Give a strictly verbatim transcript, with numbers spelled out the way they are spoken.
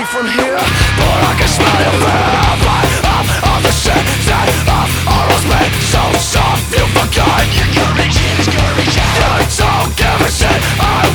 see from here, but I can smell your breath. Light up all the shit that I've almost been so soft you forgot. Your courage is courage. You don't give a shit. I